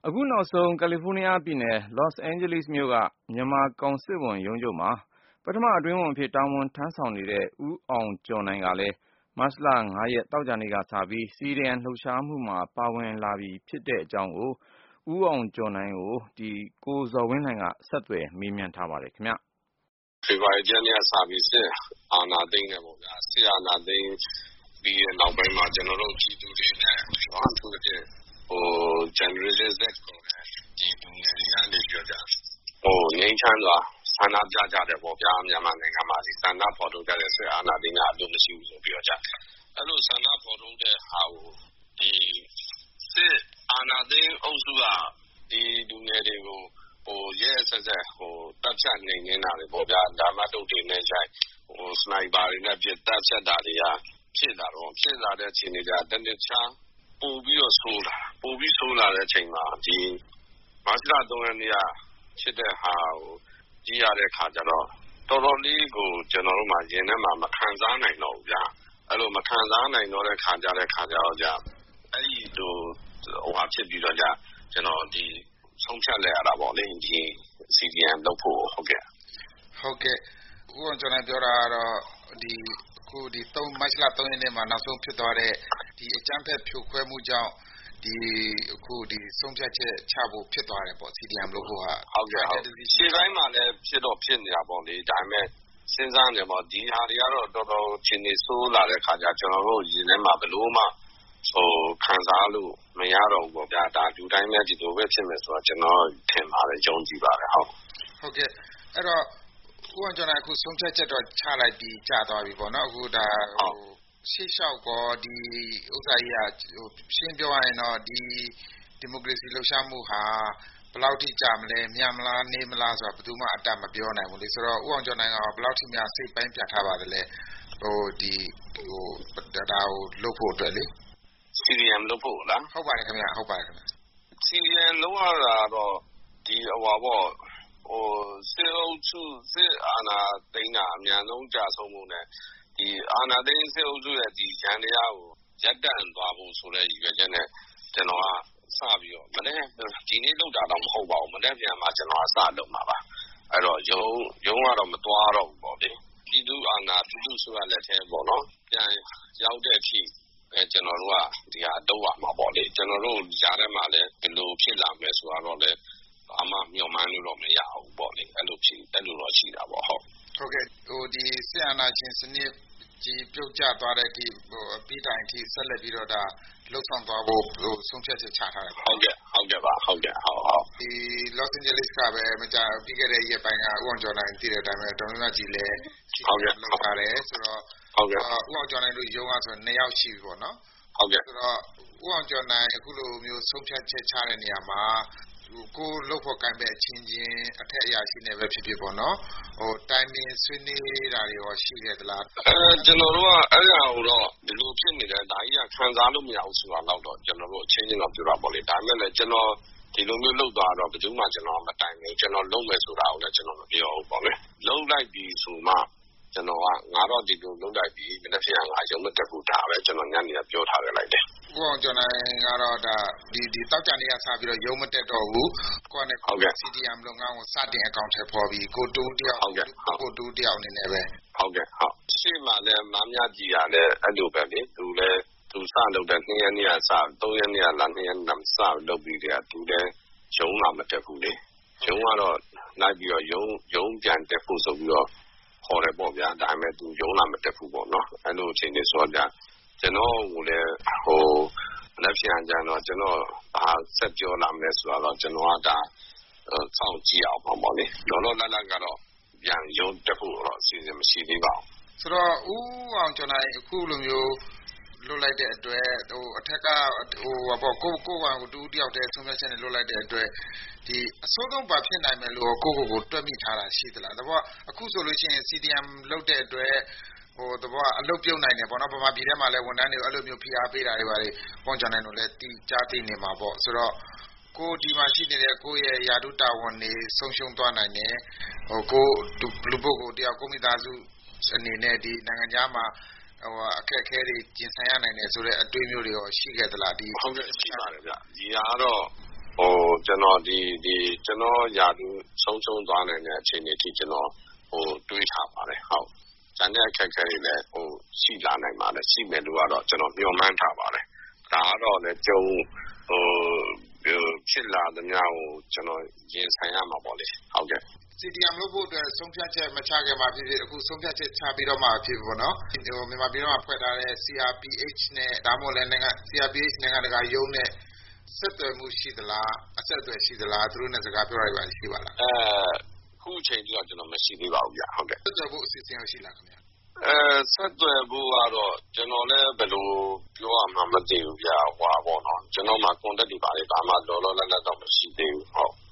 အခုနောက်ဆုံးကယ်လီဖိုးနီးယားပြည်နယ်လော့စ်အိန်ဂျလိစ်မြို့ကမြန်မာကောင်စစ်ဝန်ရုံးချုပ်မှာပထမအတွင်းဝန်အဖြစ်တာဝန်ထမ်းဆောင်နေတဲ့ဦးအောင်ကျော်နိုင်ကလည်းမတ်လ 5 ရက်သောကြာနေ့ကစပြီး CDM လှုပ်ရှားမှုမှာပါဝင်လာပြီဖြစ်တဲ့အကြောင်းကိုဦးအောင်ကျော်နိုင်ကိုကိုဇော်ဝင်းလှိုင်ကဆက်သွယ်မေးမြန်းထားပါတယ်ခင်ဗျ။ဖေဖော်ဝါရီလနေ့ကစပြီးစစ်အာဏာသိမ်းတယ်ပေါ့ဗျာ။စစ်အာဏာသိမ်းပြီးနောက်ပိုင်းမှာကျွန်တော်တို့ပြည်သူတွေနဲ့သူတို့generation Z ကိုဒီလူငယ်တွေကနေပြောကြငြိမ်းချမ်းစွာဆန္ဒပြကြတယ်ပေါ့ဗျာမြန်မာနိုင်ငံမှာဒီဆန္ဒဖော်ထုတ်ကြတဲ့စစ်အာဏာသိမ်းတာအလို့မရှိဘူးလို့ပြောကြတယ်အဲ့လိုဆန္ဒဖော်ထုတ်တဲ့ဟာကိုဒီစစ်အာဏာသိမ်းအုပ်စုကဒီလူငယ်တွေကိုရဲဆက်ဆက်တပ်ဖြတ်နေနေတာတွေပေါ့ဗျာဓမ္မတုတ်တွေနဲ့ဆိုင်စနိုက်ပါတွေနဲ့ပြတ်တပ်ဖြတ်တာတွေကဖြစ်လာတဲ့အခြေအနေကတနေ့ချာပို့ပြီးဆိုးလာတဲ့အချိန်မှာဒီမတ်လ 3 ရက်နေ့ကဖြစ်တဲ့ဟာကိုကြည့်ရတဲ့ခါကျတော့တော်တော်လေးကိုကျွန်တော်တို့မှရင်ထဲမှာမခံစားနိုင်တော့ဘူးဗျာအဲ့လိုမခံစားနိုင်တော့တဲ့ခါကျတော့ကြာအဲ့ဒီဖြစ်ပြီးတော့ကြာကျွန်တော်ဒီဆုံးဖြတ်လိုက်ရတာပေါ့လေဒီ CDM လုပ်ဖို့ဟုတ်ကဲ့ဦးအောင်ကျော်နိုင်ပြောတာကတော့ဒီမတ်လ 3 ရက်နေ့မှာနောက်ဆုံးဖြစ်သွားတဲ့ဒီအကြမ်းဖက်ဖြိုခွဲမှုကြောင့်ဒီဆုံးဖြတ်ချက်ချဖို့ဖြစ်သွားတယ်ပေါ့ CDM လုပ်ဖို့ဟုတ်ကဲ့ရှေ့ပိုင်းမှာလည်းဖြစ်နေတာပေါ့လေဒါပေမဲ့စဉ်းစားနေပေါ့ဒီဟာတွေကတော့တော်တော်ချင်းနေဆိုးလာတဲ့ခါကျကျွန်တော်တို့ရင်ထဲမှာဘလို့မှခံစားလို့မရတော့ဘူးပေါ့ဗျာဒါလူတိုင်းပဲဒီလိုပဲဖြစ်မယ်ဆိုတော့ကျွန်တော်ထင်ပါတယ်ယုံကြည်ပါတယ်ဟုတ်ကဲ့အဲ့တော့ဦးအောင်ကျော်နိုင်အခုဆုံးဖြတ်ချက်တော့ချလိုက်ပြီးကြာသွားပြီပေါ့နော်အခုဒါရှေ့လျှောက်ကောဒီဥစ္စာကြီးကရှင်းပြောရရင်တော့ဒီမိုကရေစီလှုပ်ရှားမှုဟာဘယ်လောက်ထိကြာမလဲမြန်မလားနေမလားဆိုတာဘယ်သူမှအတတ်မပြောနိုင်ဘူးလေဆိုတော့ဦးအောင်ကျော်နိုင်ကဘယ်လောက်ထိများစိတ်ပိုင်းပြတ်ထားပါသလဲဒါကိုလုပ်ဖို့အတွက်လေ CDM လုပ်ဖို့လားဟုတ်ပါတယ်ခင်ဗျ CDM လုပ်ရတာတော့ဒီစစ်အာဏာသိမ်းတာအများဆုံးကြာဆုံးမှုနဲ့ဒီအာဏာသိမ်းစစ်အုပ်စုရဲ့ဒီရန်တရားကိုရပ်တန့်သွားဖို့ဆိုတဲ့ရည်ရွယ်ချက်နဲ့ကျွန်တော်ကစပြီးတော့ဒီနေ့လုပ်တာတော့မဟုတ်ပါဘူးမနေ့ပြန်မှာကျွန်တော်ကစလုပ်မှာပါအဲ့တော့ရုံးကတော့မသွားတော့ဘူးပေါ့လေပြည်သူအာဏာပြည်သူဆိုရလက်ထဲပေါ့နော်ပြန်ရောက်တဲ့အထိကျွန်တော်တို့ကဒီဟာတော့ရမှာပေါ့လေကျွန်တော်တို့ကြားထဲမှာလည်းဘယ်လိုဖြစ်လာမယ်ဆိုတော့လည်းအမှမျှော်မှန်းလို့တော့မရဘူးပေါ့လေအဲ့လိုတော့ရှိတာပေါ့ဟုတ်ကဲ့ဒီစစ်အာဏာရှင်စနစ်ကြီးပြုတ်ကျသွားတဲ့အထိအပြီးတိုင်အထိဆက်လက်ပြီးတော့ဒါလှုပ်ဆောင်သွားဖို့ဆုံးဖြတ်ချက်ချထားတယ်ဟုတ်ကဲ့ပါဟုတ်ဒီ Los Angeles ကပဲမကြပြီးခဲ့တဲ့ရက်ပိုင်းကဦးအောင်ကျော်နိုင်တည်တဲ့အတိုင်းပဲဒေါ်မြတ်ကြီးလည်းဟုတ်ကဲ့လုပ်ထားတယ်ဆိုတော့ဟုတ်ကဲ့ဦးအောင်ကျော်နိုင်တို့ရုံးကဆို2ယောက်ရှိပြီပေါ့နော်ဟုတ်ကဲ့ဆိုတော့ဦးအောင်ကျော်နိုင်အခုလိုမျိုးဆုံးဖြတ်ချက်ချတဲ့နေရာမှာကိုလုပ်ဖို့ကိုင်ပဲအချင်းချင်းအထက်အရာရှိနေပဲဖြစ်ဖြစ်ပေါ့နော်တိုင်ပင်ဆွေးနွေးတာတွေရောရှိခဲ့သလားကျွန်တော်တို့ကအဲ့ဒါကိုတော့ဒီလိုဖြစ်နေတယ်ဒါကြီးကခံစားလို့မရဘူးဆိုတာတော့ကျွန်တော်တို့အချင်းချင်းတော့ပြောတာပေါ့လေဒါပေမဲ့လည်းကျွန်တော်ဒီလိုမျိုးလုပ်သွားတော့ဘယ်သူမှကျွန်တော်မတိုင်ဘူးကျွန်တော်လုပ်မယ်ဆိုတာကိုလည်းကျွန်တော်မပြောဘူးပေါ့လေလုပ်လိုက်ပြီဆိုမှကျွန်တော်ကငါတော့ဒီလိုလုပ်လိုက်ပြီမနေ့ကငါရုံးမတက်ဘူးဒါပဲကျွန်တော်ညနေကပြောထားခဲ့လိုက်တယ်ဦးအောင်ကျော်နိုင်ကတော့ဒါဒီတောက်ကြနေ့ကစပြီးတော့ရုံးမတက်တော့ဘူးကိုကနဲ့ CDM လုပ်ငန်းကိုစတင်အကောင့်ထဲပေါ်ပြီးကိုတူတယောက်အနေနဲ့ပဲဟုတ်ကဲ့ရှေ့မှာလည်းမမကြီးကလည်းအဲ့လိုပဲလေသူလည်းသူစလုပ်တဲ့2ရက်နေ့ကစ3ရက်နေ့ကလာ2ရက်နေ့စလုပ်ပြီးတဲ့သူလည်းရုံးလာမတက်ဘူးလေရုံးကတော့လိုက်ပြီးတော့ရုံးပြန်တက်ဖို့ဆိုပြီးတော့ခေါ်တယ်ပေါ့ဗျာဒါပေမဲ့သူရုံးလာမတက်ဘူးပေါ့နော်အဲ့လိုအချိန်တွေဆိုတော့ကျွန်တော်ကိုလည်းလက်ဖြန်ကြတော့ကျွန်တော်ဘာဆက်ပြောလာမလဲဆိုတော့ကျွန်တော်ကဒါစောင့်ကြည့်အောင်ပေါ့လေလောလောလတ်လတ်ကတော့ပြန်ရုံးတက်ဖို့တော့အစီအစဉ်မရှိသေးပါဘူးဆိုတော့ဦးအောင်ကျော်နိုင်အခုလိုမျိုးလွတ်လိုက်တဲ့အတွက်အထက်ကကိုတူတယောက်တည်းဆုံးဖြတ်ချက်နဲ့လွတ်လိုက်တဲ့အတွက်ဒီအစိုးဆုံးဘာဖြစ်နိုင်မယ်လို့ကိုတွက်မိထားတာရှိသလားဒါပေါ့အခုဆိုလို့ရှိရင် CDM လုပ်တဲ့အတွက်သဘောအလုပ်ပြုတ်နိုင်တယ်ပေါ့နော်ဗမာပြည်ထဲမှာလည်းဝန်ထမ်းတွေအဲ့လိုမျိုးဖိအားပေးတာတွေပါတယ်ပေါင်းကြနိုင်လို့လည်းကြားသိနေမှာပေါ့ဆိုတော့ကိုဒီမှာရှိနေတဲ့ကိုရဲ့ယာတုတာဝန်တွေဆုံးရှုံးသွားနိုင်တယ်ကိုလူပုဂ္ဂိုလ်တယောက်ကိုမိသားစုအနေနဲ့ဒီနိုင်ငံခြားမှာအခက်အခဲတွေကျင်ဆိုင်ရနိုင်တယ်ဆိုတဲ့အတွေ့အမျိုးတွေရောရှိခဲ့သလားဟုတ်ကဲ့ရှိပါတယ်ဗျဒီဟာကတော့ကျွန်တော်ယာတူဆုံးရှုံးသွားနိုင်တဲ့အခြေအနေထိကျွန်တော်တွေးထားပါတယ်ဟုတ်ကျန်တဲ့အခက်အခဲတွေလည်းရှိလာနိုင်ပါတယ်ရှိမယ်လို့ကတော့ကျွန်တော်မျှော်မှန်းထားပါတယ်ဒါကတော့လည်းဖြစ်လာသမျှကိုကျွန်တော်ရင်ဆိုင်ရမှာပေါ့လေဟုတ်ကဲ့ CDM လုပ်ဖို့အတွက်ဆုံးဖြတ်ချက်မချခင်မှာဖြစ်ဖြစ်အခုဆုံးဖြတ်ချက်ချပြီးတော့မှဖြစ်ပေါ့နော်မြန်မာပြည်မှာဖွဲ့ထားတဲ့ CRPH နဲ့ဒါမှမဟုတ်လည်းCRPH နိုင်ငံတကာရုံးနဲ့ဆက်သွယ်မှုရှိသလားအဆက်အသွယ်ရှိသလားသူတို့နဲ့စကားပြောရပါရှိပါလားအခုချိန်ထိတော့ကျွန်တော်မရှိသေးပါဘူးဗျဟုတ်ကဲ့ဆက်သွယ်ဖို့အစီအစဉ်ရှိလားခင်ဗျာဆက်သွယ်ဖို့ကတော့ကျွန်တော်လည်းဘယ်လိုပြောရမှမသိဘူးဗျဟွာပေါ့နော်ကျွန်တော်မှာ contact တွေပါလေဘာမှလောလောလတ်လတ်တော့မရှိသေးဘူးဟုတ်